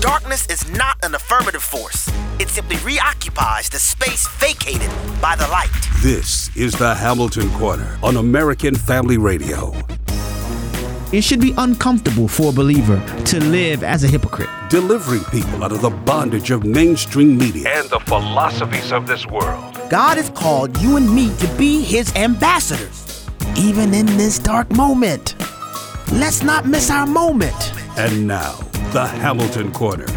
darkness is not an affirmative force. It simply reoccupies the space vacated by the light. This is the Hamilton Corner on American Family Radio. It should be uncomfortable for a believer to live as a hypocrite. Delivering people out of the bondage of mainstream media and the philosophies of this world. God has called you and me to be his ambassadors, even in this dark moment. Let's not miss our moment. And now, the Hamilton Corner.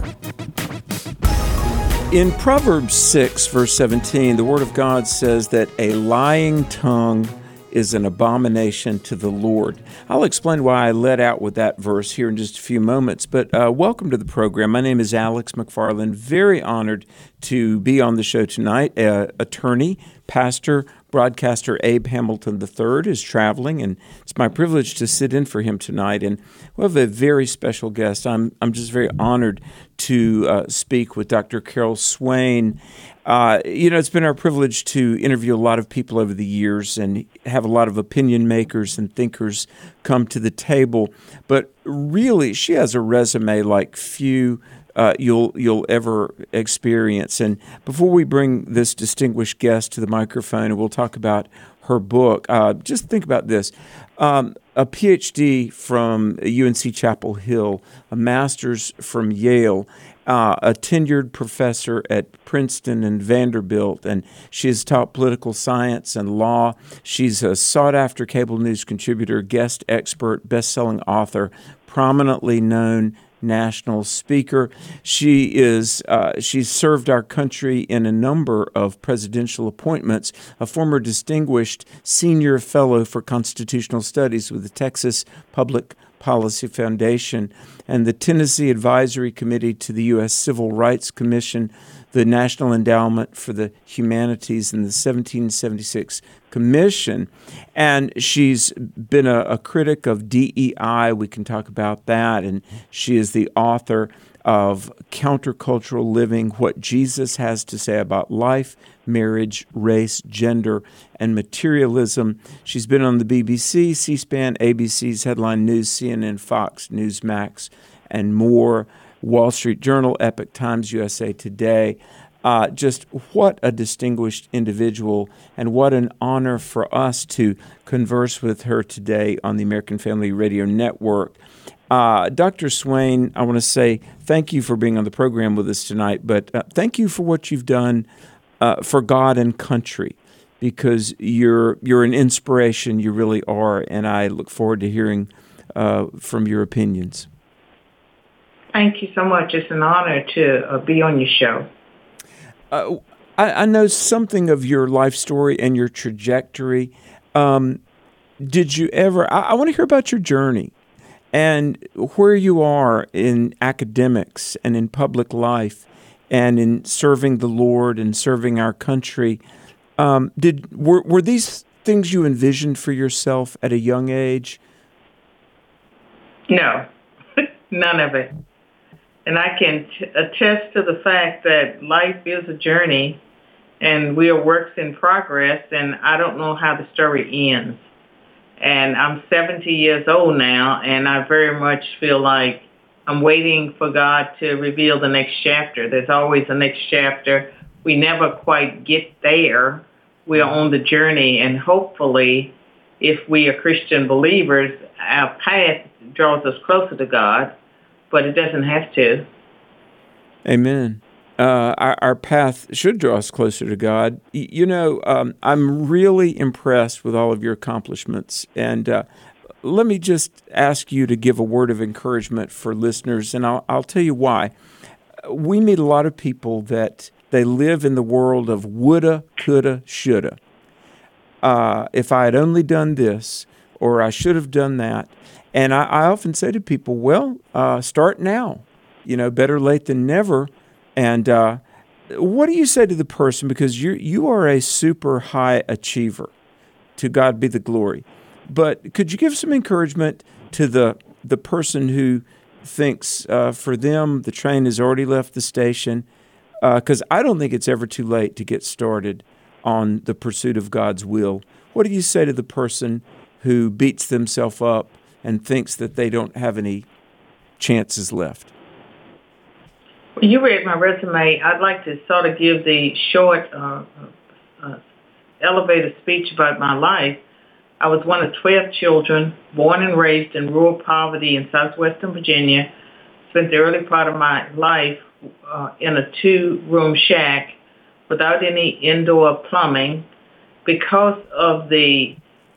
In Proverbs 6, verse 17, the Word of God says that a lying tongue is an abomination to the Lord. I'll explain why I led out with that verse here in just a few moments, but welcome to the program. My name is Alex McFarland. Very honored to be on the show tonight. Attorney, pastor, broadcaster Abe Hamilton III is traveling, and it's my privilege to sit in for him tonight. And we have a very special guest. I'm just very honored to speak with Dr. Carol Swain. It's been our privilege to interview a lot of people over the years and have a lot of opinion makers and thinkers come to the table. But really, she has a resume like few you'll ever experience. And before we bring this distinguished guest to the microphone and we'll talk about her book, just think about this. A PhD from UNC Chapel Hill, a master's from Yale, a tenured professor at Princeton and Vanderbilt, and she has taught political science and law. She's a sought-after cable news contributor, guest expert, best-selling author, prominently known national speaker. She's served our country in a number of presidential appointments, a former distinguished senior fellow for constitutional studies with the Texas Public Policy Foundation and the Tennessee Advisory Committee to the U.S. Civil Rights Commission, the National Endowment for the Humanities, and the 1776 Commission. And she's been a critic of DEI. We can talk about that. And she is the author of Countercultural Living, What Jesus Has to Say About Life, Marriage, Race, Gender, and Materialism. She's been on the BBC, C-SPAN, ABC's Headline News, CNN, Fox, Newsmax, and more, Wall Street Journal, Epoch Times, USA Today. Just what a distinguished individual, and what an honor for us to converse with her today on the American Family Radio Network. Dr. Swain, I want to say thank you for being on the program with us tonight, but thank you for what you've done for God and country, because you're an inspiration, you really are, and I look forward to hearing from your opinions. Thank you so much. It's an honor to be on your show. I know something of your life story and your trajectory. Did you ever, I want to hear about your journey and where you are in academics and in public life and in serving the Lord and serving our country. Were these things you envisioned for yourself at a young age? No, none of it. And I can attest to the fact that life is a journey and we are works in progress, and I don't know how the story ends. And I'm 70 years old now, and I very much feel like I'm waiting for God to reveal the next chapter. There's always a next chapter. We never quite get there. We are on the journey, and hopefully, if we are Christian believers, our path draws us closer to God, but it doesn't have to. Amen. Our path should draw us closer to God. I'm really impressed with all of your accomplishments. And let me just ask you to give a word of encouragement for listeners, and I'll tell you why. We meet a lot of people that they live in the world of woulda, coulda, shoulda. If I had only done this, or I should have done that. And I often say to people, well, start now. Better late than never. And what do you say to the person? Because you are a super high achiever. To God be the glory. But could you give some encouragement to the person who thinks for them the train has already left the station? Because I don't think it's ever too late to get started on the pursuit of God's will. What do you say to the person who beats themselves up and thinks that they don't have any chances left? You read my resume. I'd like to sort of give the short elevator speech about my life. I was one of 12 children, born and raised in rural poverty in southwestern Virginia. Spent the early part of my life in a two-room shack without any indoor plumbing because of the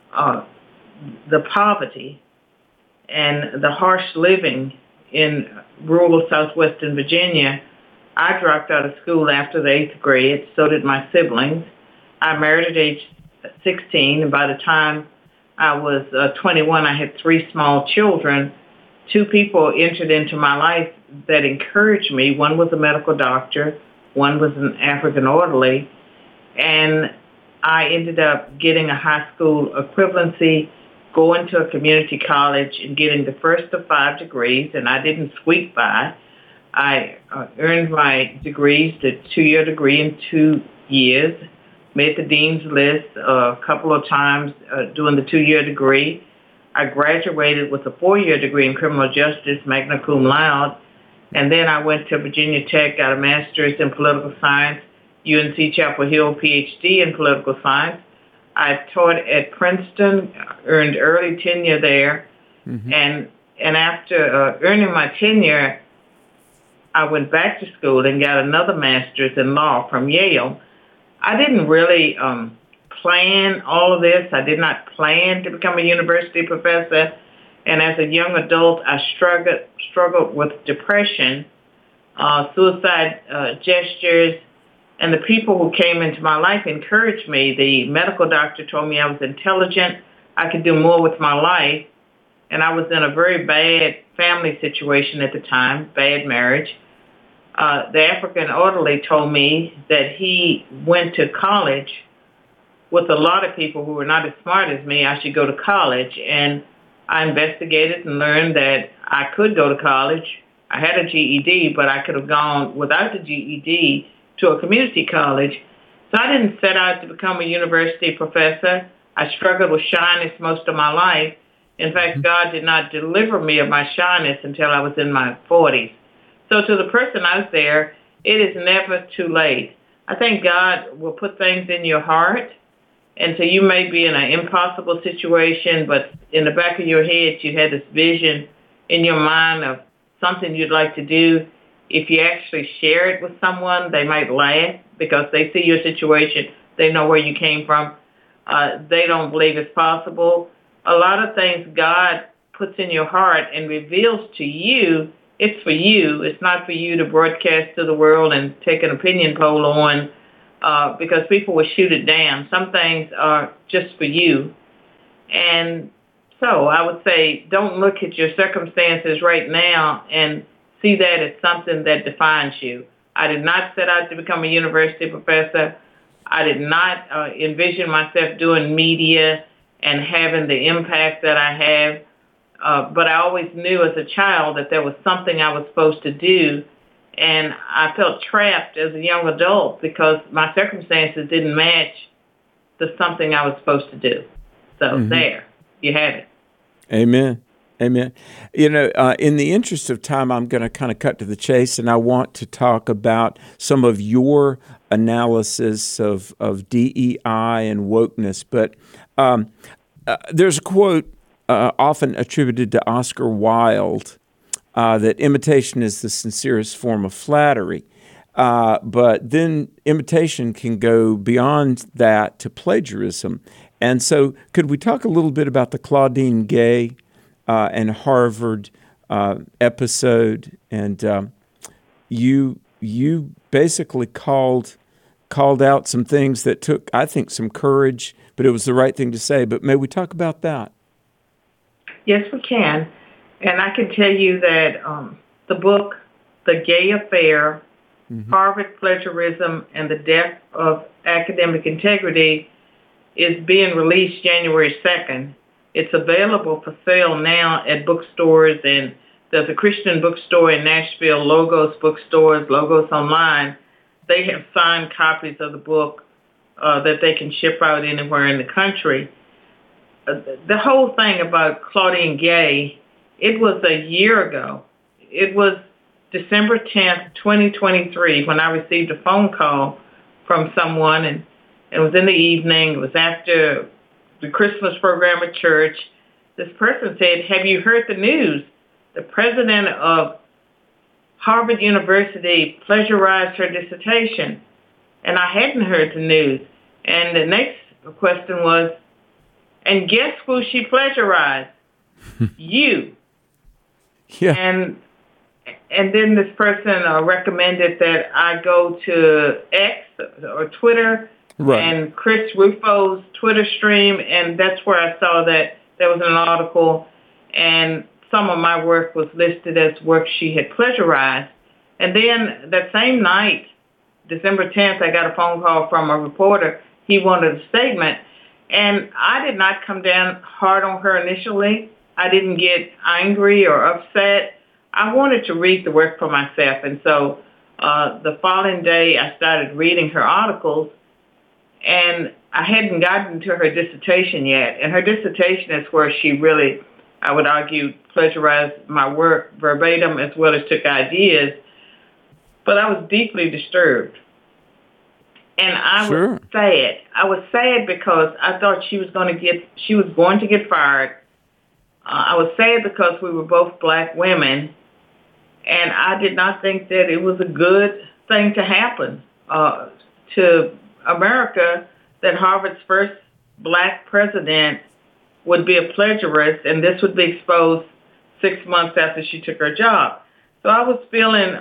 poverty and the harsh living in rural southwestern Virginia. I dropped out of school after the 8th grade. So did my siblings. I married at age 16, and by the time I was 21, I had 3 small children. 2 people entered into my life that encouraged me. One was a medical doctor. One was an African orderly. And I ended up getting a high school equivalency, going to a community college and getting the first of 5 degrees, and I didn't squeak by. I earned my degrees, the 2-year degree in 2 years, made the dean's list a couple of times doing the 2-year degree. I graduated with a 4-year degree in criminal justice, magna cum laude, and then I went to Virginia Tech, got a master's in political science, UNC Chapel Hill, PhD in political science. I taught at Princeton, earned early tenure there, and after earning my tenure, I went back to school and got another master's in law from Yale. I didn't really plan all of this. I did not plan to become a university professor, and as a young adult, I struggled with depression, suicide gestures. And the people who came into my life encouraged me. The medical doctor told me I was intelligent, I could do more with my life, and I was in a very bad family situation at the time, bad marriage. The African orderly told me that he went to college with a lot of people who were not as smart as me. I should go to college, and I investigated and learned that I could go to college. I had a GED, but I could have gone without the GED to a community college. So I didn't set out to become a university professor. I struggled with shyness most of my life. In fact, God did not deliver me of my shyness until I was in my 40s. So to the person out there, it is never too late. I think God will put things in your heart. And so you may be in an impossible situation, but in the back of your head, you had this vision in your mind of something you'd like to do. If you actually share it with someone, they might laugh because they see your situation. They know where you came from. They don't believe it's possible. A lot of things God puts in your heart and reveals to you, it's for you. It's not for you to broadcast to the world and take an opinion poll on because people will shoot it down. Some things are just for you. And so I would say don't look at your circumstances right now and see that as something that defines you. I did not set out to become a university professor. I did not envision myself doing media and having the impact that I have. But I always knew as a child that there was something I was supposed to do. And I felt trapped as a young adult because my circumstances didn't match the something I was supposed to do. So there, you have it. Amen. Amen. You know, in the interest of time, I'm going to kind of cut to the chase, and I want to talk about some of your analysis of DEI and wokeness. But there's a quote often attributed to Oscar Wilde that imitation is the sincerest form of flattery. But then imitation can go beyond that to plagiarism. And so could we talk a little bit about the Claudine Gay and Harvard episode? And you basically called out some things that took, I think, some courage, but it was the right thing to say. But may we talk about that? Yes, we can. And I can tell you that the book, The Gay Affair, Harvard Plagiarism and the Death of Academic Integrity, is being released January 2nd. It's available for sale now at bookstores, and there's a Christian bookstore in Nashville, Logos Bookstores, Logos Online. They have signed copies of the book that they can ship out anywhere in the country. The whole thing about Claudine Gay, it was a year ago. It was December 10th, 2023, when I received a phone call from someone, and it was in the evening. It was after the Christmas program at church. This person said, "Have you heard the news? The president of Harvard University plagiarized her dissertation." And I hadn't heard the news. And the next question was, "And guess who she plagiarized?" You. Yeah. And then this person recommended that I go to X or Twitter and Chris Rufo's Twitter stream, and that's where I saw that there was an article, and some of my work was listed as work she had plagiarized. And then that same night, December 10th, I got a phone call from a reporter. He wanted a statement, and I did not come down hard on her initially. I didn't get angry or upset. I wanted to read the work for myself, and so the following day I started reading her articles, and I hadn't gotten to her dissertation yet. And her dissertation is where she really, I would argue, plagiarized my work verbatim as well as took ideas. But I was deeply disturbed. And I was sad. I was sad because I thought she was going to get fired. I was sad because we were both black women, and I did not think that it was a good thing to happen to America, that Harvard's first black president would be a plagiarist, and this would be exposed 6 months after she took her job. So I was feeling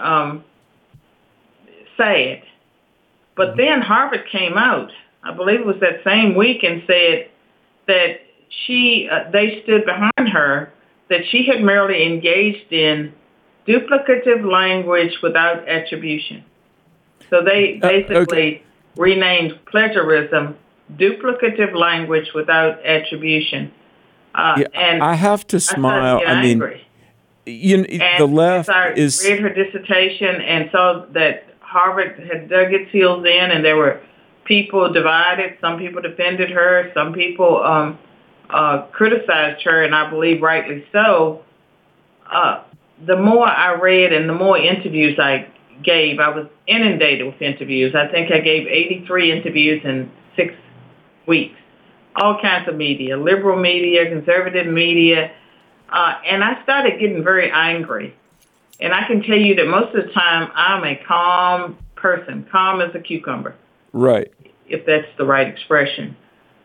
sad. But then Harvard came out, I believe it was that same week, and said that they stood behind her, that she had merely engaged in duplicative language without attribution. So they basically renamed plagiarism duplicative language without attribution. And I have to smile. I mean, the left is... I read her dissertation and saw that Harvard had dug its heels in, and there were people divided. Some people defended her. Some people criticized her, and I believe rightly so. The more I read and the more interviews I gave, I was inundated with interviews. I think I gave 83 interviews in 6 weeks. All kinds of media, liberal media, conservative media. And I started getting very angry. And I can tell you that most of the time I'm a calm person, calm as a cucumber. Right. If that's the right expression.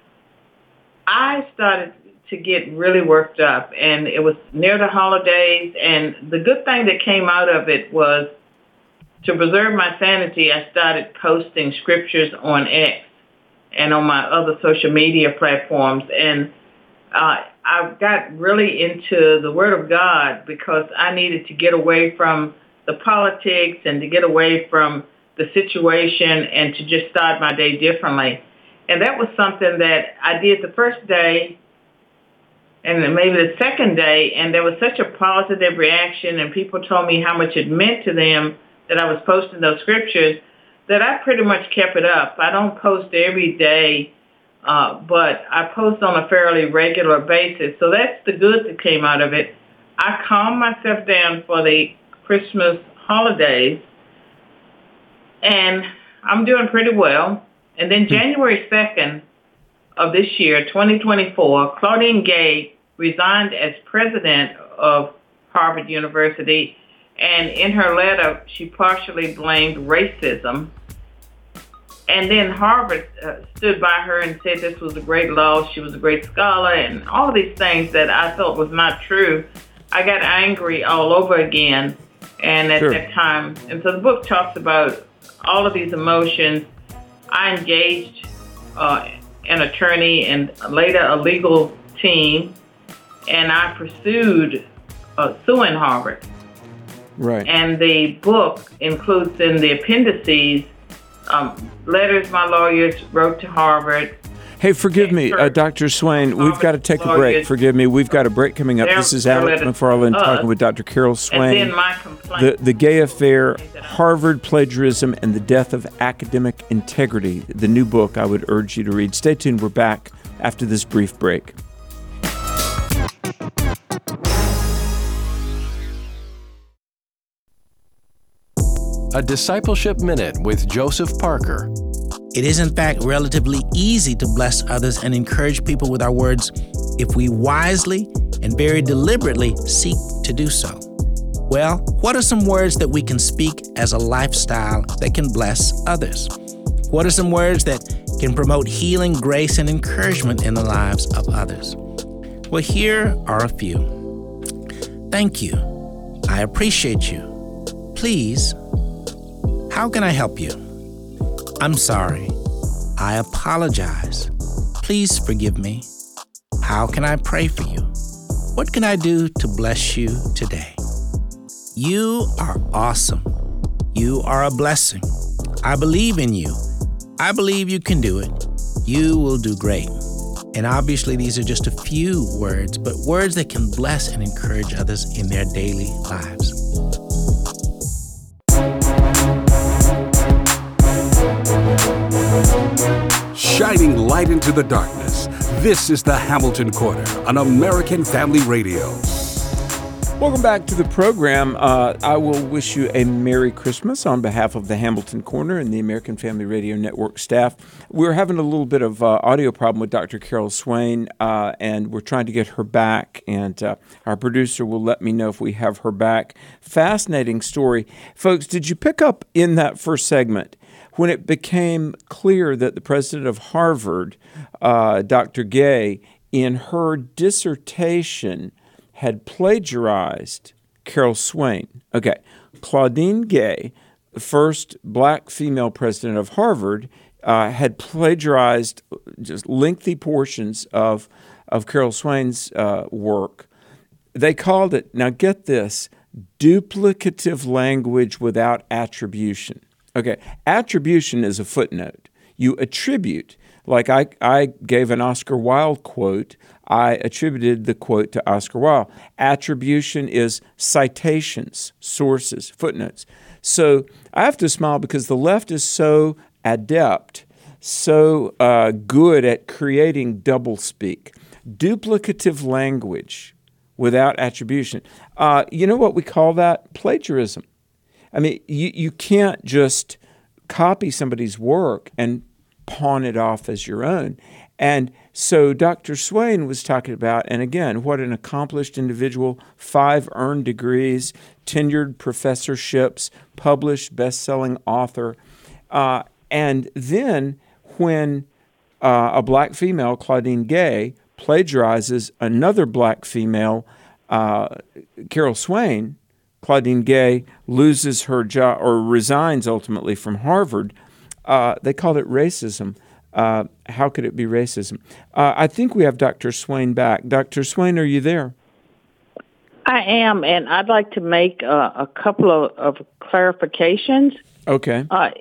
I started to get really worked up, and it was near the holidays, and the good thing that came out of it was, to preserve my sanity, I started posting scriptures on X and on my other social media platforms, and I got really into the Word of God because I needed to get away from the politics and to get away from the situation and to just start my day differently. And that was something that I did the first day and then maybe the second day, and there was such a positive reaction, and people told me how much it meant to them that I was posting those scriptures, that I pretty much kept it up. I don't post every day, but I post on a fairly regular basis. So that's the good that came out of it. I calmed myself down for the Christmas holidays, and I'm doing pretty well. And then January 2nd of this year, 2024, Claudine Gay resigned as president of Harvard University. And in her letter, she partially blamed racism. And then Harvard stood by her and said this was a great loss. She was a great scholar, and all of these things that I thought was not true. I got angry all over again. And at that time, and so the book talks about all of these emotions. I engaged an attorney and later a legal team, and I pursued suing Harvard. Right. And the book includes in the appendices letters my lawyers wrote to Harvard. Hey, forgive me, Dr. Swain, we've got to take a break. Forgive me, we've got a break coming up. This is Alex McFarland talking with Dr. Carol Swain. And then my complaint. The Gay Affair, Harvard Plagiarism, and the Death of Academic Integrity, the new book I would urge you to read. Stay tuned. We're back after this brief break. A Discipleship Minute with Joseph Parker. It is, in fact, relatively easy to bless others and encourage people with our words if we wisely and very deliberately seek to do so. Well, what are some words that we can speak as a lifestyle that can bless others? What are some words that can promote healing, grace, and encouragement in the lives of others? Well, here are a few. Thank you. I appreciate you. Please, how can I help you? I'm sorry. I apologize. Please forgive me. How can I pray for you? What can I do to bless you today? You are awesome. You are a blessing. I believe in you. I believe you can do it. You will do great. And obviously, these are just a few words, but words that can bless and encourage others in their daily lives. Shining light into the darkness. This is the Hamilton Corner on American Family Radio. Welcome back to the program. I will wish you a Merry Christmas on behalf of the Hamilton Corner and the American Family Radio Network staff. We're having a little bit of audio problem with Dr. Carol Swain, and we're trying to get her back, and our producer will let me know if we have her back. Fascinating story. Folks, did you pick up in that first segment when it became clear that the president of Harvard, Dr. Gay, in her dissertation had plagiarized Carol Swain? Okay, Claudine Gay, the first black female president of Harvard, had plagiarized just lengthy portions of Carol Swain's work. They called it, now get this, duplicative language without attribution. Okay, attribution is a footnote. You attribute, like I gave an Oscar Wilde quote, I attributed the quote to Oscar Wilde. Attribution is citations, sources, footnotes. So I have to smile because the left is so adept, so good at creating doublespeak. Duplicative language without attribution. You know what we call that? Plagiarism. I mean, you can't just copy somebody's work and pawn it off as your own. And so Dr. Swain was talking about, and again, what an accomplished individual, 5 earned degrees, tenured professorships, published best-selling author. And then when a black female, Claudine Gay, plagiarizes another black female, Carol Swain, Claudine Gay loses her job or resigns ultimately from Harvard. They called it racism. How could it be racism? I think we have Dr. Swain back. Dr. Swain, are you there? I am, and I'd like to make a couple of clarifications. Okay.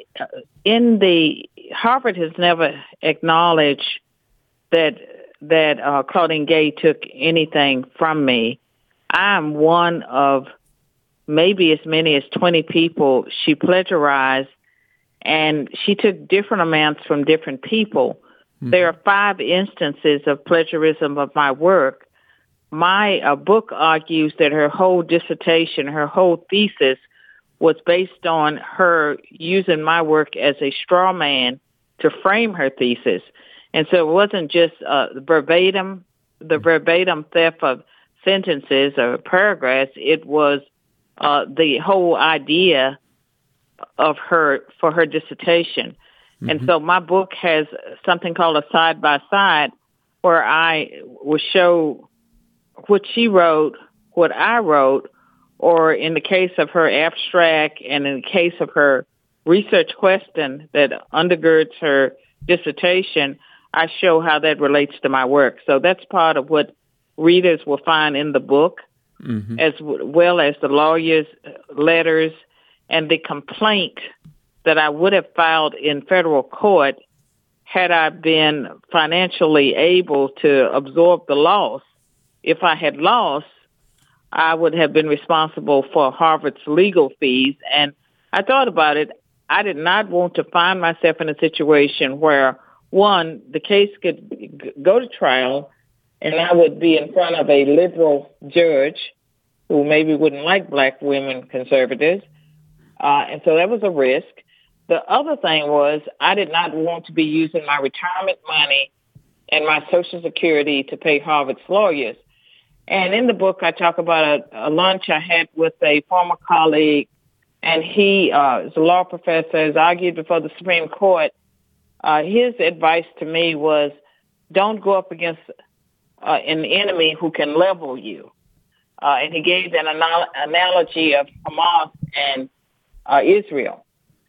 Harvard has never acknowledged that Claudine Gay took anything from me. I'm one of maybe as many as 20 people she plagiarized, and she took different amounts from different people. Mm-hmm. There are 5 instances of plagiarism of my work. My book argues that her whole dissertation, her whole thesis, was based on her using my work as a straw man to frame her thesis. And so it wasn't just the verbatim theft of sentences or paragraphs. It was the whole idea of her for her dissertation. Mm-hmm. And so my book has something called a side-by-side where I will show what she wrote, what I wrote, or in the case of her abstract and in the case of her research question that undergirds her dissertation, I show how that relates to my work. So that's part of what readers will find in the book, mm-hmm. as well as the lawyers' letters and the complaint that I would have filed in federal court had I been financially able to absorb the loss. If I had lost, I would have been responsible for Harvard's legal fees. And I thought about it. I did not want to find myself in a situation where, one, the case could go to trial and I would be in front of a liberal judge who maybe wouldn't like black women conservatives, And so that was a risk. The other thing was I did not want to be using my retirement money and my Social Security to pay Harvard's lawyers. And in the book, I talk about a lunch I had with a former colleague, and he is a law professor, has argued before the Supreme Court. His advice to me was, don't go up against an enemy who can level you. And he gave an analogy of Hamas and Israel,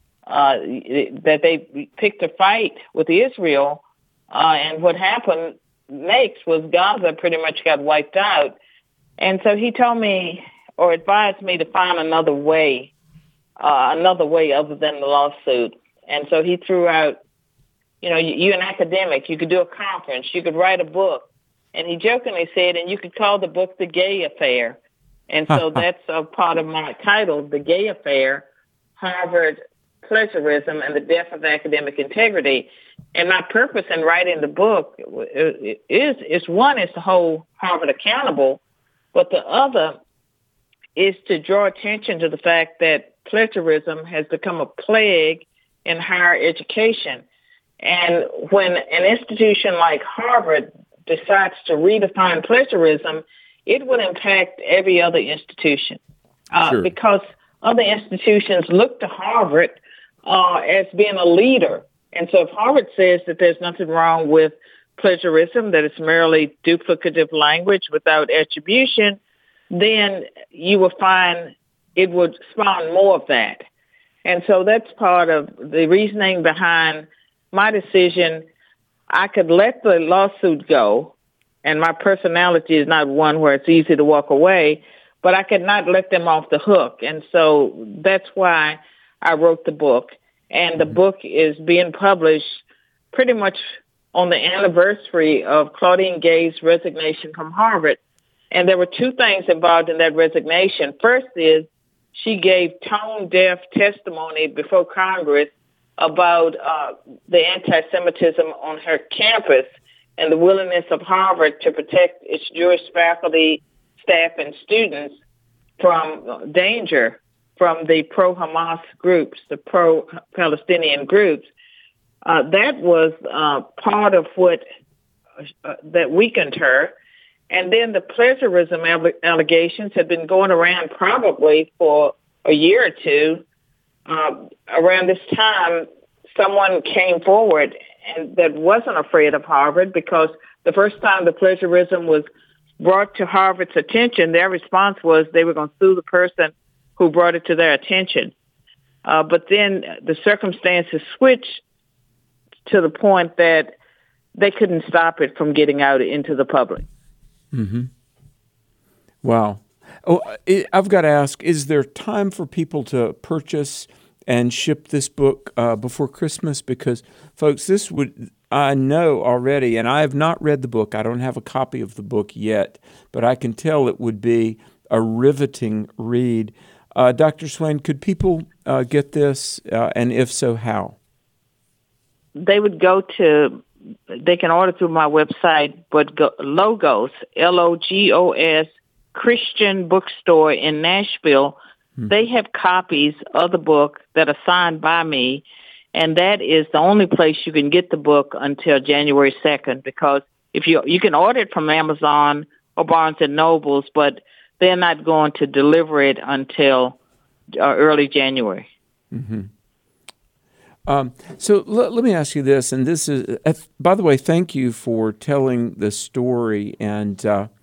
that they picked a fight with Israel, and what happened next was Gaza pretty much got wiped out. And so he told me, or advised me, to find another way other than the lawsuit. And so he threw out, you're an academic, you could do a conference, you could write a book. And he jokingly said, and you could call the book The Gay Affair. And so that's a part of my title, The Gay Affair, Harvard Plagiarism and the Death of Academic Integrity. And my purpose in writing the book is one, is to hold Harvard accountable, but the other is to draw attention to the fact that plagiarism has become a plague in higher education. And when an institution like Harvard decides to redefine plagiarism, it would impact every other institution, Sure. because other institutions look to Harvard as being a leader. And so if Harvard says that there's nothing wrong with plagiarism, that it's merely duplicative language without attribution, then you will find it would spawn more of that. And so that's part of the reasoning behind my decision. I could let the lawsuit go, and my personality is not one where it's easy to walk away, but I could not let them off the hook. And so that's why I wrote the book. And the book is being published pretty much on the anniversary of Claudine Gay's resignation from Harvard. And there were two things involved in that resignation. First is she gave tone-deaf testimony before Congress about the anti-Semitism on her campus and the willingness of Harvard to protect its Jewish faculty, staff, and students from danger from the pro-Hamas groups, the pro-Palestinian groups. That was part of what that weakened her. And then the plagiarism allegations had been going around probably for a year or two. Around this time, someone came forward and that wasn't afraid of Harvard, because the first time the plagiarism was brought to Harvard's attention, their response was they were going to sue the person who brought it to their attention. But then the circumstances switched to the point that they couldn't stop it from getting out into the public. Mm-hmm. Wow. Oh, I've got to ask, is there time for people to purchase and ship this book before Christmas? Because, folks, I know already, and I have not read the book. I don't have a copy of the book yet, but I can tell it would be a riveting read. Dr. Swain, could people get this, and if so, how? They would they can order through my website, but Logos, Logos, Christian Bookstore in Nashville, they have copies of the book that are signed by me, and that is the only place you can get the book until January 2nd, because if you can order it from Amazon or Barnes & Nobles, but they're not going to deliver it until early January. Mm-hmm. So let me ask you this, and this is, by the way, thank you for telling the story, and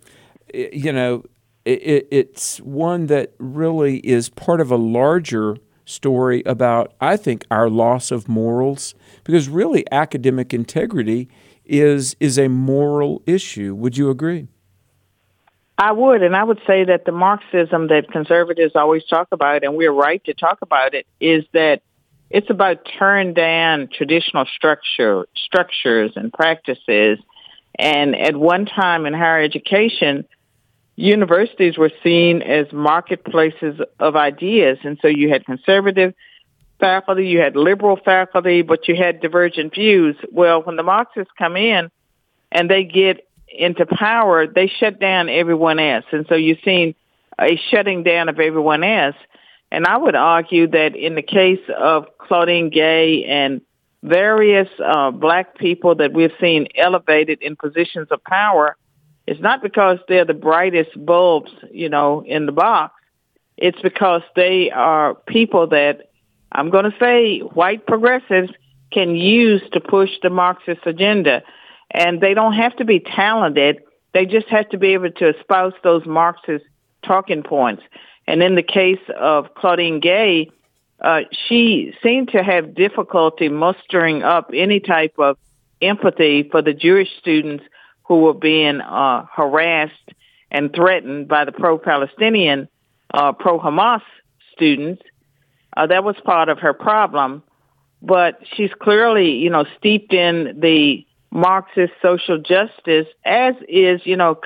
it's one that really is part of a larger story about, I think, our loss of morals, because really academic integrity is a moral issue. Would you agree? I would, and I would say that the Marxism that conservatives always talk about, and we're right to talk about it, is that it's about tearing down traditional structures and practices. And at one time in higher education, universities were seen as marketplaces of ideas. And so you had conservative faculty, you had liberal faculty, but you had divergent views. Well, when the Marxists come in and they get into power, they shut down everyone else. And so you've seen a shutting down of everyone else. And I would argue that in the case of Claudine Gay and various black people that we've seen elevated in positions of power, it's not because they're the brightest bulbs, in the box. It's because they are people that, I'm going to say, white progressives can use to push the Marxist agenda. And they don't have to be talented. They just have to be able to espouse those Marxist talking points. And in the case of Claudine Gay, she seemed to have difficulty mustering up any type of empathy for the Jewish students who were being harassed and threatened by the pro-Palestinian, pro-Hamas students. That was part of her problem. But she's clearly, steeped in the Marxist social justice, as is,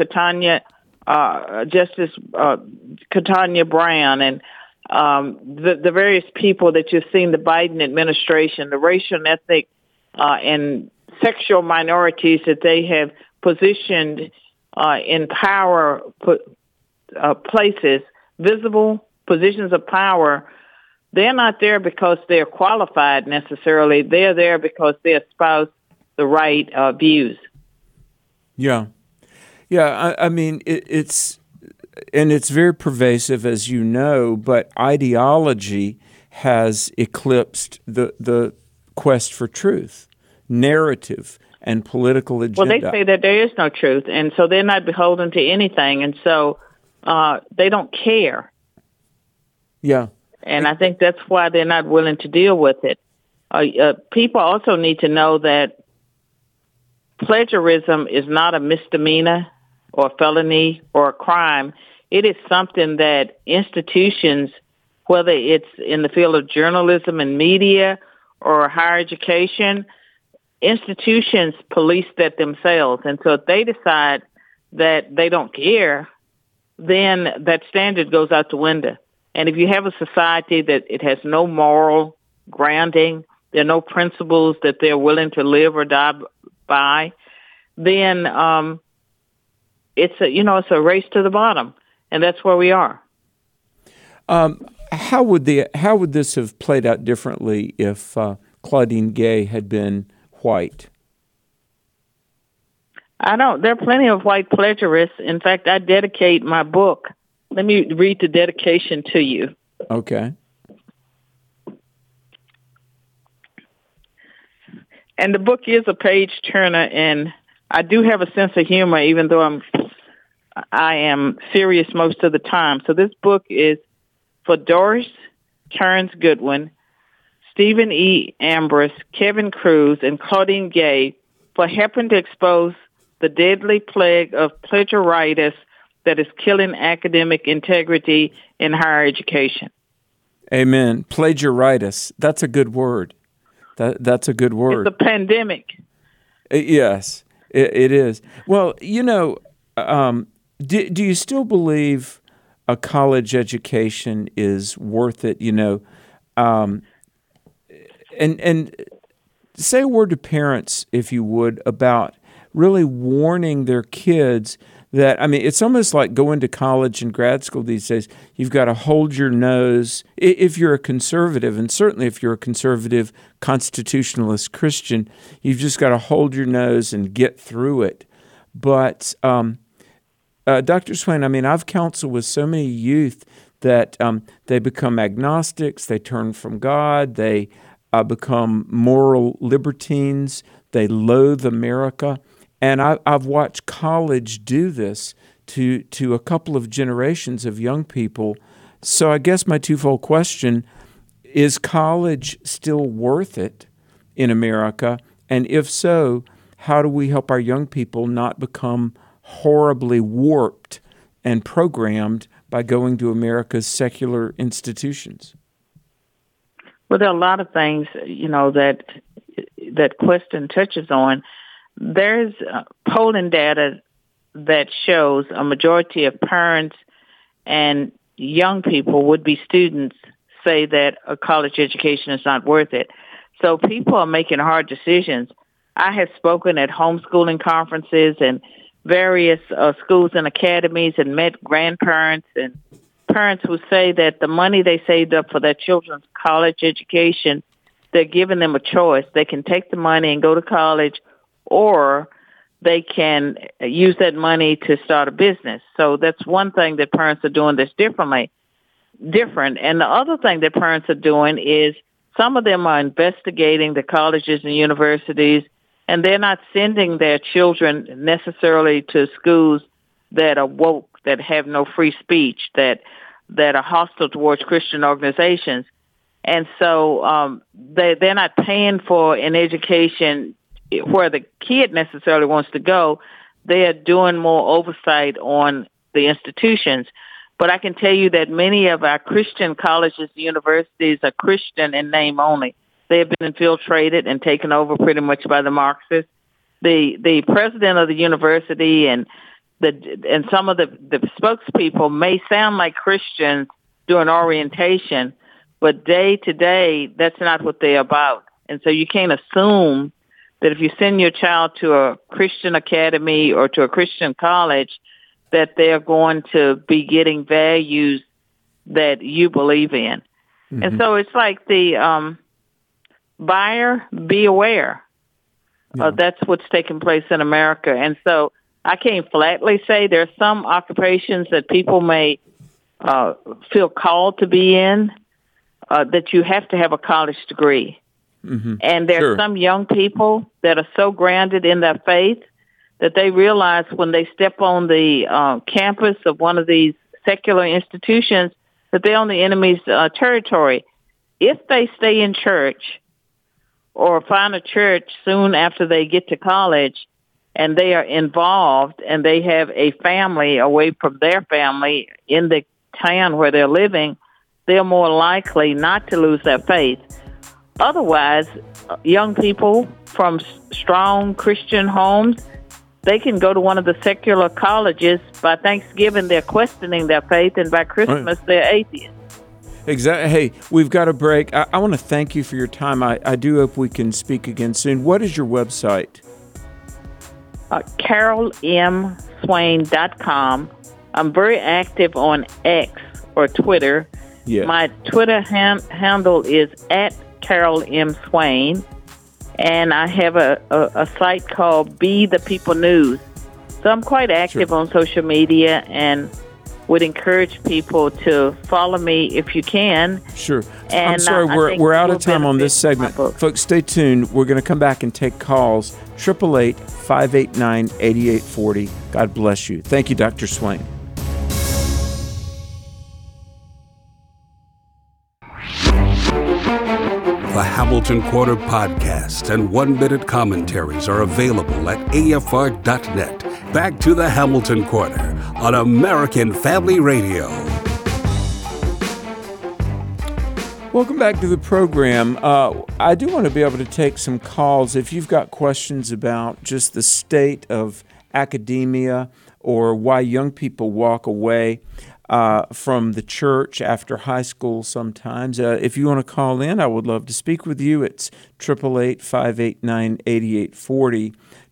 Justice Katanya Brown and the various people that you've seen, the Biden administration, the racial and ethnic and sexual minorities that they have positioned in power places, visible positions of power. They're not there because they're qualified necessarily. They're there because they espouse the right views. Yeah. Yeah, I mean, it's very pervasive, as you know, but ideology has eclipsed the quest for truth, narrative, and political agenda. Well, they say that there is no truth, and so they're not beholden to anything, and so they don't care. Yeah. And I think that's why they're not willing to deal with it. People also need to know that plagiarism is not a misdemeanor or a felony or a crime. It is something that institutions, whether it's in the field of journalism and media or higher education, institutions police that themselves. And so if they decide that they don't care, then that standard goes out the window. And if you have a society that it has no moral grounding, there are no principles that they're willing to live or die by, then it's a race to the bottom, and that's where we are. How would this have played out differently if Claudine Gay had been white? There are plenty of white plagiarists. In fact, I dedicate my book. Let me read the dedication to you. Okay. And the book is a page turner, and I do have a sense of humor, even though I am serious most of the time. So this book is for Doris Kearns Goodwin, Stephen E. Ambrose, Kevin Cruz, and Claudine Gay for helping to expose the deadly plague of plagiaritis that is killing academic integrity in higher education. Amen. Plagiaritis. That's a good word. That's a good word. It's a pandemic. Yes, it is. Well, do you still believe a college education is worth it? And say a word to parents, if you would, about really warning their kids that, it's almost like going to college and grad school these days. You've got to hold your nose. If you're a conservative, and certainly if you're a conservative constitutionalist Christian, you've just got to hold your nose and get through it. But Dr. Swain, I've counseled with so many youth that they become agnostics, they turn from God, they become moral libertines, they loathe America. And I've watched college do this to a couple of generations of young people. So I guess my twofold question, is college still worth it in America? And if so, how do we help our young people not become horribly warped and programmed by going to America's secular institutions? Well, there are a lot of things, that question touches on. There's polling data that shows a majority of parents and young people, would-be students, say that a college education is not worth it. So people are making hard decisions. I have spoken at homeschooling conferences and various schools and academies and met grandparents and parents who say that the money they saved up for their children's college education, they're giving them a choice. They can take the money and go to college, or they can use that money to start a business. So that's one thing that parents are doing that's different. And the other thing that parents are doing is some of them are investigating the colleges and universities, and they're not sending their children necessarily to schools that are woke, that have no free speech, that are hostile towards Christian organizations. And so they're not paying for an education where the kid necessarily wants to go. They are doing more oversight on the institutions. But I can tell you that many of our Christian colleges and universities are Christian in name only. They have been infiltrated and taken over pretty much by the Marxists. The president of the university and some of the spokespeople may sound like Christians during orientation, but day to day, that's not what they're about. And so you can't assume that if you send your child to a Christian academy or to a Christian college, that they're going to be getting values that you believe in. Mm-hmm. And so it's like the buyer beware. Yeah. That's what's taking place in America. And so I can't flatly say there are some occupations that people may feel called to be in, that you have to have a college degree. Mm-hmm. And there are some young people that are so grounded in their faith that they realize when they step on the campus of one of these secular institutions that they're on the enemy's territory. If they stay in church or find a church soon after they get to college and they are involved and they have a family away from their family in the town where they're living, they're more likely not to lose their faith. Otherwise, young people from strong Christian homes, they can go to one of the secular colleges. By Thanksgiving, they're questioning their faith, and by Christmas, they're atheists. Exactly. Hey, we've got a break. I want to thank you for your time. I do hope we can speak again soon. What is your website? CarolMSwain.com. I'm very active on X or Twitter. Yeah. My Twitter handle is @CarolMSwain. And I have a site called Be the People News. So I'm quite active on social media and would encourage people to follow me if you can. Sure. And I'm sorry, we're out of time on this segment. Folks, stay tuned. We're going to come back and take calls. 888-589-8840. God bless you. Thank you, Dr. Swain. The Hamilton Quarter podcast and one-minute commentaries are available at afr.net. Back to the Hamilton Quarter on American Family Radio. Welcome back to the program. I do want to be able to take some calls if you've got questions about just the state of academia or why young people walk away from the church after high school sometimes. If you want to call in, I would love to speak with you. It's 888-589-8840,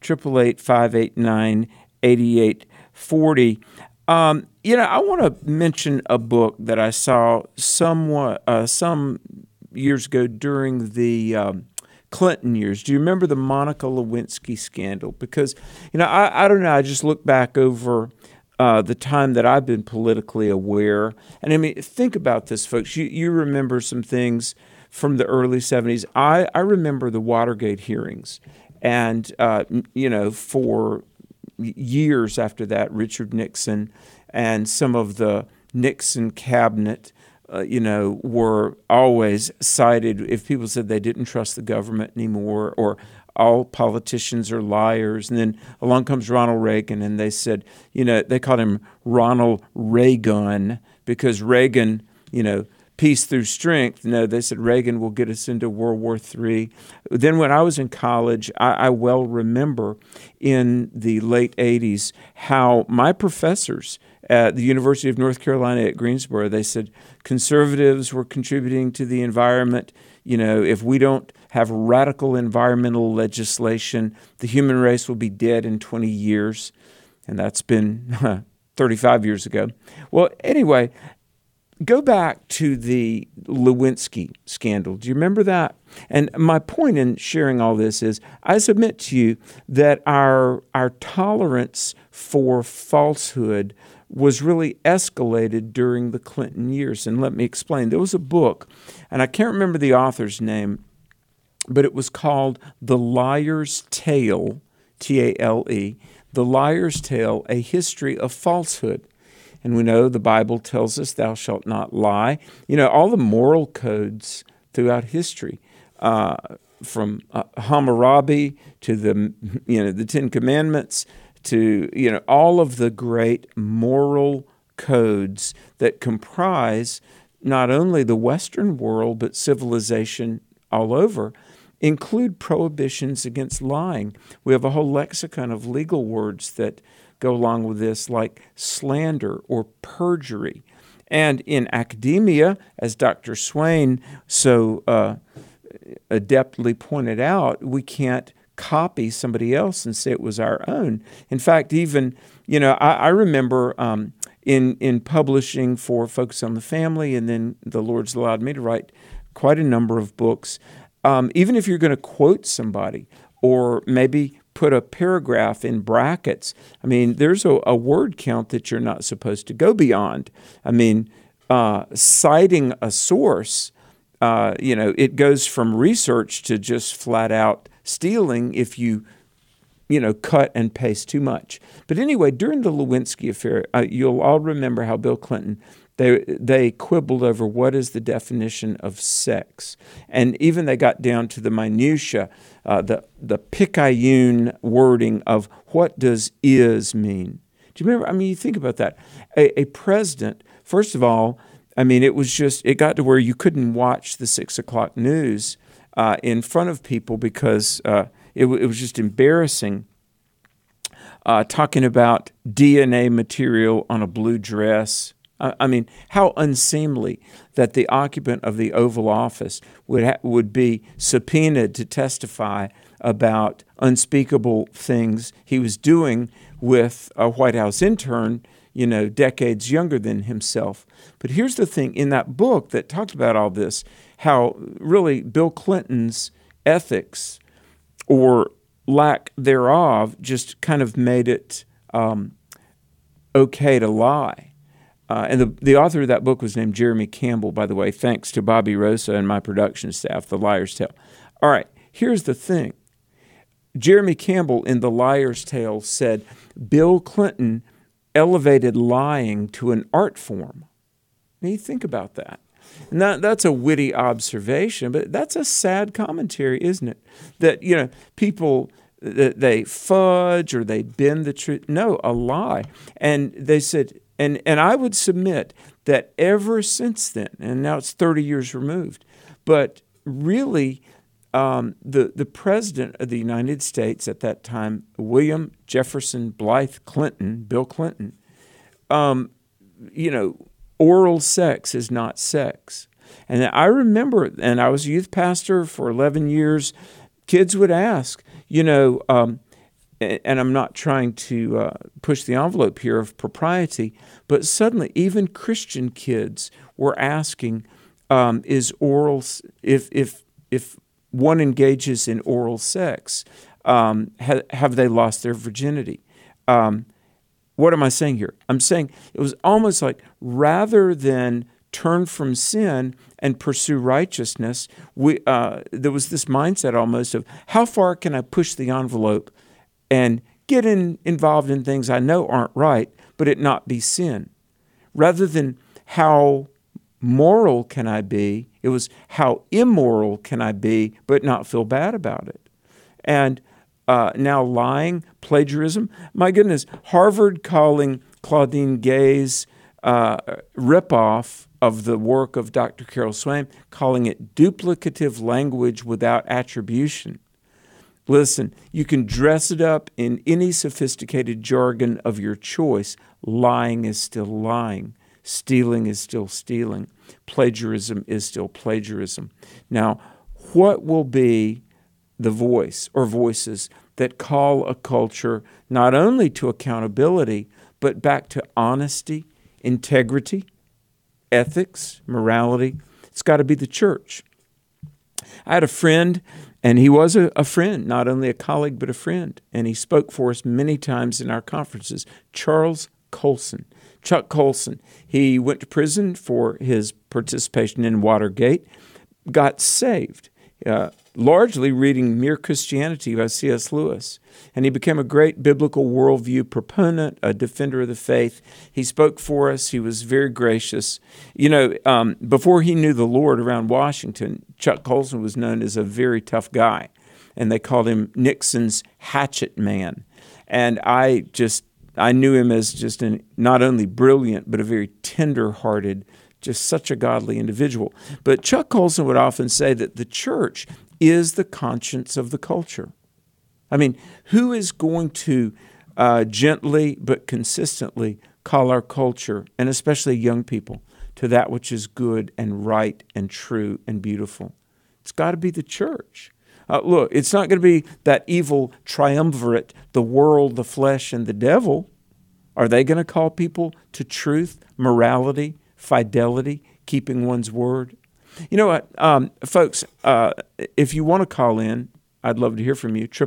888-589-8840. I want to mention a book that I saw some years ago during the Clinton years. Do you remember the Monica Lewinsky scandal? Because, I don't know, I just look back over the time that I've been politically aware. And I mean, think about this, folks. You remember some things from the early 70s. I remember the Watergate hearings. And, for years after that, Richard Nixon and some of the Nixon cabinet, were always cited if people said they didn't trust the government anymore or all politicians are liars. And then along comes Ronald Reagan, and they said, they called him Ronald Reagan because Reagan, peace through strength. They said Reagan will get us into World War III. Then when I was in college, I well remember in the late 80s how my professors at the University of North Carolina at Greensboro, they said conservatives were contributing to the environment. If we don't have radical environmental legislation, the human race will be dead in 20 years. And that's been 35 years ago. Well, anyway, Go back to the Lewinsky scandal. Do you remember that? And my point in sharing all this is I submit to you that our tolerance for falsehood was really escalated during the Clinton years. And let me explain. There was a book, and I can't remember the author's name, but it was called The Liar's Tale, T-A-L-E, The Liar's Tale, A History of Falsehood. And we know the Bible tells us, thou shalt not lie. You know, all the moral codes throughout history, from Hammurabi to the Ten Commandments to, all of the great moral codes that comprise not only the Western world, but civilization all over, include prohibitions against lying. We have a whole lexicon of legal words that go along with this, like slander or perjury. And in academia, as Dr. Swain so adeptly pointed out, we can't copy somebody else and say it was our own. In fact, even, I remember in publishing for Focus on the Family, and then the Lord's allowed me to write quite a number of books. Even if you're going to quote somebody or maybe put a paragraph in brackets, there's a word count that you're not supposed to go beyond. Citing a source, it goes from research to just flat out stealing if you cut and paste too much. But anyway, during the Lewinsky affair, you'll all remember how Bill Clinton, they quibbled over what is the definition of sex. And even they got down to the minutia, the Picayune wording of what does is mean. Do you remember? You think about that. A president, first of all, it got to where you couldn't watch the 6 o'clock news in front of people because it was just embarrassing. Talking about DNA material on a blue dress. How unseemly that the occupant of the Oval Office would be subpoenaed to testify about unspeakable things he was doing with a White House intern, decades younger than himself. But here's the thing, in that book that talked about all this, how really Bill Clinton's ethics or lack thereof just kind of made it okay to lie. And the author of that book was named Jeremy Campbell, by the way, thanks to Bobby Rosa and my production staff, The Liar's Tale. All right, here's the thing. Jeremy Campbell in The Liar's Tale said Bill Clinton elevated lying to an art form. Now you think about that. And that's a witty observation, but that's a sad commentary, isn't it? That, people, they fudge or they bend the truth. No, a lie. And they said... And I would submit that ever since then, and now it's 30 years removed, but really the president of the United States at that time, William Jefferson Blythe Clinton, Bill Clinton, oral sex is not sex. And I remember, and I was a youth pastor for 11 years, kids would ask, and I'm not trying to push the envelope here of propriety, but suddenly even Christian kids were asking, is oral, if one engages in oral sex, have they lost their virginity? What am I saying here? I'm saying it was almost like rather than turn from sin and pursue righteousness, there was this mindset almost of how far can I push the envelope and get involved in things I know aren't right, but it not be sin. Rather than how moral can I be, it was how immoral can I be, but not feel bad about it. And now lying, plagiarism. My goodness, Harvard calling Claudine Gay's ripoff of the work of Dr. Carol Swain, calling it duplicative language without attribution. Listen, you can dress it up in any sophisticated jargon of your choice. Lying is still lying. Stealing is still stealing. Plagiarism is still plagiarism. Now, what will be the voice or voices that call a culture not only to accountability, but back to honesty, integrity? ethics, morality. It's got to be the church. I had a friend, and he was a friend, not only a colleague, but a friend. And he spoke for us many times in our conferences. Charles Colson. Chuck Colson. He went to prison for his participation in Watergate, got saved, largely reading Mere Christianity by C.S. Lewis. And he became a great biblical worldview proponent, a defender of the faith. He spoke for us. He was very gracious. Before he knew the Lord around Washington, Chuck Colson was known as a very tough guy. And they called him Nixon's hatchet man. And I knew him as just not only brilliant, but a very tender-hearted, just such a godly individual. But Chuck Colson would often say that the church is the conscience of the culture. I mean, who is going to gently but consistently call our culture, and especially young people, to that which is good and right and true and beautiful? It's got to be the church. Look, it's not going to be that evil triumvirate, the world, the flesh, and the devil. Are they going to call people to truth, morality, fidelity, keeping one's word? You know what, folks, if you want to call in, I'd love to hear from you,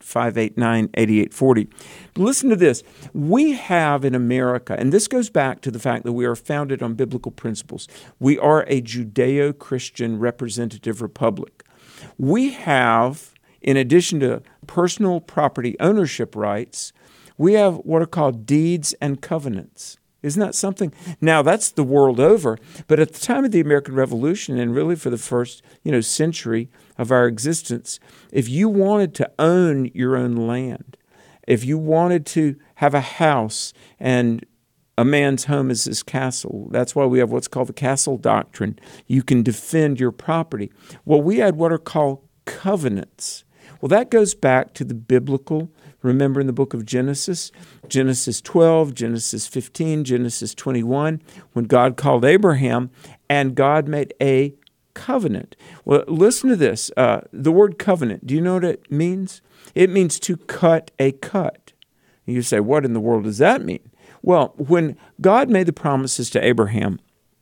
888-589-8840. But listen to this. We have in America, and this goes back to the fact that we are founded on biblical principles. We are a Judeo-Christian representative republic. We have, in addition to personal property ownership rights, we have what are called deeds and covenants. Isn't that something? Now, that's the world over, but at the time of the American Revolution, and really for the first, century of our existence, if you wanted to own your own land, if you wanted to have a house and a man's home is his castle, that's why we have what's called the castle doctrine. You can defend your property. Well, we had what are called covenants. Well, that goes back to the biblical. Remember in the book of Genesis 12, Genesis 15, Genesis 21, when God called Abraham and God made a covenant. Well, listen to this. The word covenant, do you know what it means? It means to cut a cut. And you say, what in the world does that mean? Well, when God made the promises to Abraham,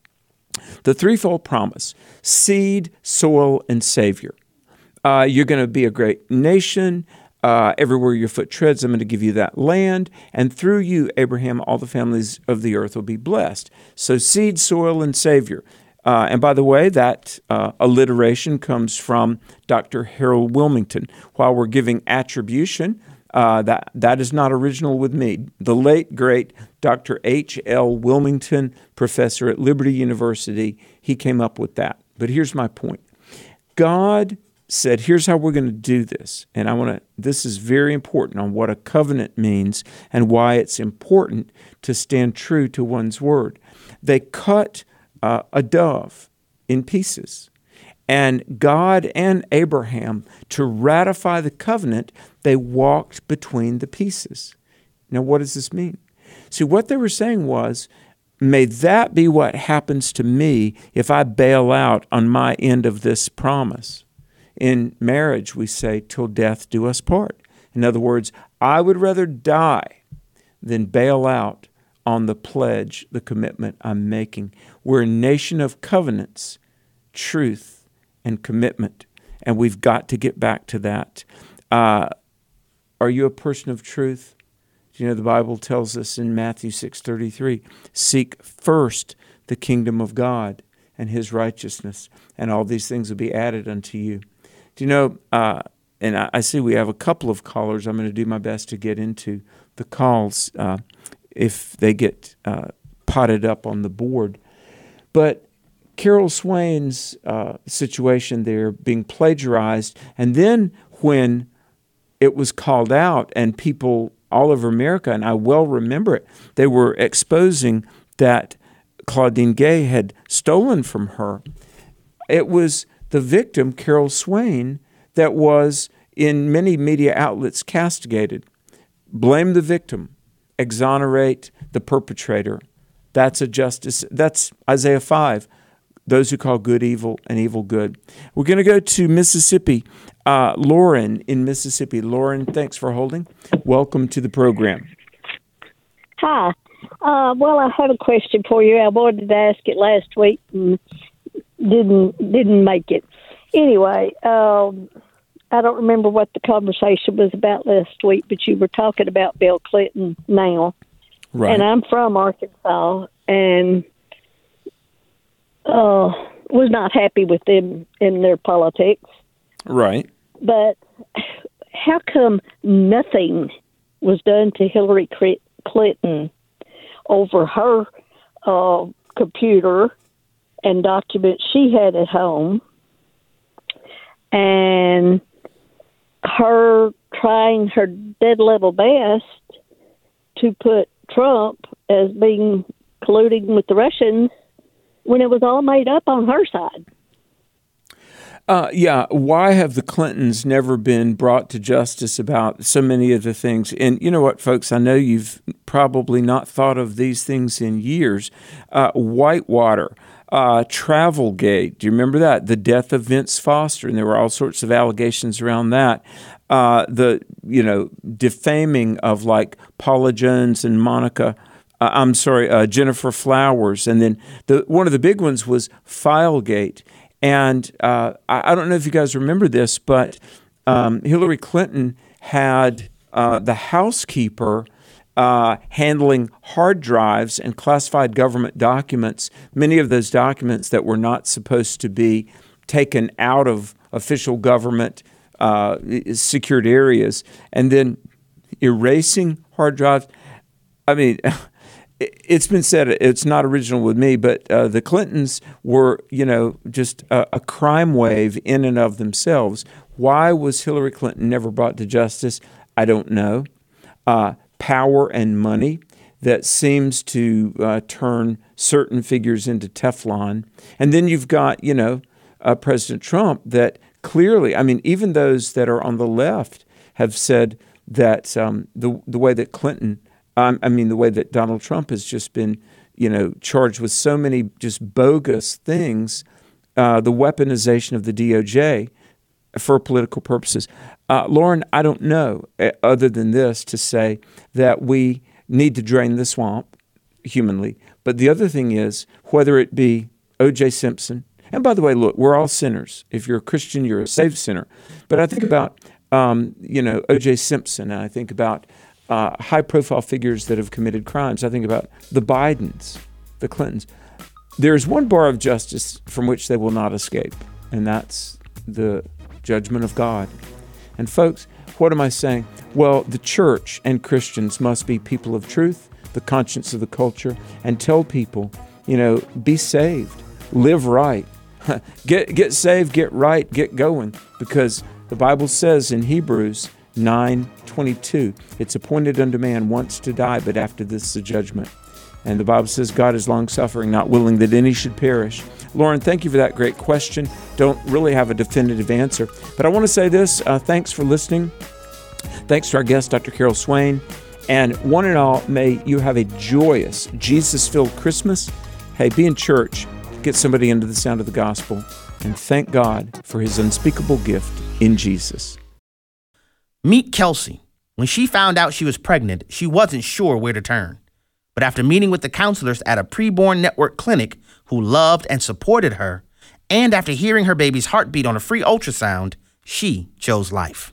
the threefold promise, seed, soil, and Savior. You're going to be a great nation. Everywhere your foot treads, I'm going to give you that land. And through you, Abraham, all the families of the earth will be blessed. So seed, soil, and Savior. And by the way, that alliteration comes from Dr. Harold Wilmington. While we're giving attribution, that is not original with me. The late, great Dr. H.L. Wilmington, professor at Liberty University, he came up with that. But here's my point. God said, here's how we're going to do this. And this is very important on what a covenant means and why it's important to stand true to one's word. They cut a dove in pieces. And God and Abraham, to ratify the covenant, they walked between the pieces. Now, what does this mean? See, what they were saying was, may that be what happens to me if I bail out on my end of this promise. In marriage, we say, till death do us part. In other words, I would rather die than bail out on the pledge, the commitment I'm making. We're a nation of covenants, truth, and commitment, and we've got to get back to that. Are you a person of truth? You know, the Bible tells us in Matthew 6:33, seek first the kingdom of God and his righteousness, and all these things will be added unto you. Do you know, and I see we have a couple of callers. I'm going to do my best to get into the calls if they get potted up on the board. But Carol Swain's situation there being plagiarized, and then when it was called out and people all over America, and I well remember it, they were exposing that Claudine Gay had stolen from her. It was the victim, Carol Swain, that was in many media outlets castigated. Blame the victim, exonerate the perpetrator. That's a justice. That's Isaiah 5. Those who call good evil and evil good. We're going to go to Mississippi. Lauren in Mississippi. Lauren, thanks for holding. Welcome to the program. Hi. Well, I have a question for you. I wanted to ask it last week and didn't make it. Anyway, I don't remember what the conversation was about last week, but you were talking about Bill Clinton now. Right. And I'm from Arkansas and was not happy with them in their politics. Right. But how come nothing was done to Hillary Clinton over her computer and documents she had at home, and her trying her dead level best to put Trump as being colluding with the Russians when it was all made up on her side? Why have the Clintons never been brought to justice about so many of the things? And you know what, folks, I know you've probably not thought of these things in years. Whitewater, Travelgate, do you remember that? The death of Vince Foster, and there were all sorts of allegations around that. Defaming of like Paula Jones and Jennifer Flowers. And then one of the big ones was Filegate. And I don't know if you guys remember this, but Hillary Clinton had the housekeeper handling hard drives and classified government documents, many of those documents that were not supposed to be taken out of official government secured areas, and then erasing hard drives. I mean, it's been said, it's not original with me, but the Clintons were, just a crime wave in and of themselves. Why was Hillary Clinton never brought to justice? I don't know. Power and money that seems to turn certain figures into Teflon. And then you've got, President Trump that clearly, I mean, even those that are on the left have said that the way that the way that Donald Trump has just been, charged with so many just bogus things, the weaponization of the DOJ for political purposes. Lauren, I don't know other than this to say that we need to drain the swamp humanly. But the other thing is, whether it be O.J. Simpson, and by the way, look, we're all sinners. If you're a Christian, you're a saved sinner. But I think about, O.J. Simpson, and I think about high-profile figures that have committed crimes. I think about the Bidens, the Clintons. There's one bar of justice from which they will not escape, and that's the judgment of God. And folks, what am I saying? Well, the church and Christians must be people of truth, the conscience of the culture, and tell people, be saved, live right, get saved, get right, get going, because the Bible says in Hebrews 9:22, it's appointed unto man once to die, but after this the judgment. And the Bible says God is long-suffering, not willing that any should perish. Lauren, thank you for that great question. Don't really have a definitive answer, but I want to say this. Thanks for listening. Thanks to our guest, Dr. Carol Swain. And one and all, may you have a joyous, Jesus-filled Christmas. Hey, be in church. Get somebody into the sound of the gospel. And thank God for his unspeakable gift in Jesus. Meet Kelsey. When she found out she was pregnant, she wasn't sure where to turn. But after meeting with the counselors at a preborn network clinic who loved and supported her, and after hearing her baby's heartbeat on a free ultrasound, she chose life.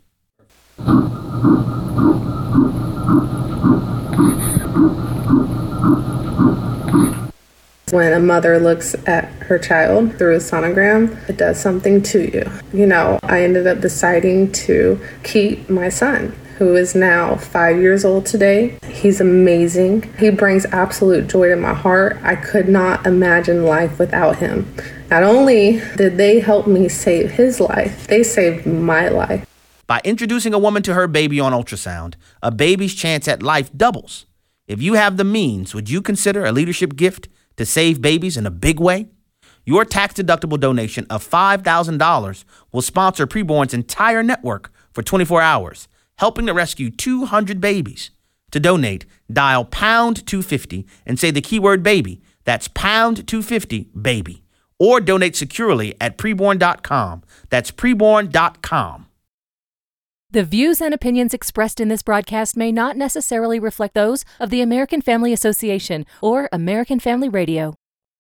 When a mother looks at her child through a sonogram, it does something to you. I ended up deciding to keep my son, who is now 5 years old today. He's amazing. He brings absolute joy to my heart. I could not imagine life without him. Not only did they help me save his life, they saved my life. By introducing a woman to her baby on ultrasound, a baby's chance at life doubles. If you have the means, would you consider a leadership gift to save babies in a big way? Your tax-deductible donation of $5,000 will sponsor Preborn's entire network for 24 hours, helping to rescue 200 babies. To donate, dial pound 250 and say the keyword baby. That's pound 250 baby. Or donate securely at preborn.com. That's preborn.com. The views and opinions expressed in this broadcast may not necessarily reflect those of the American Family Association or American Family Radio.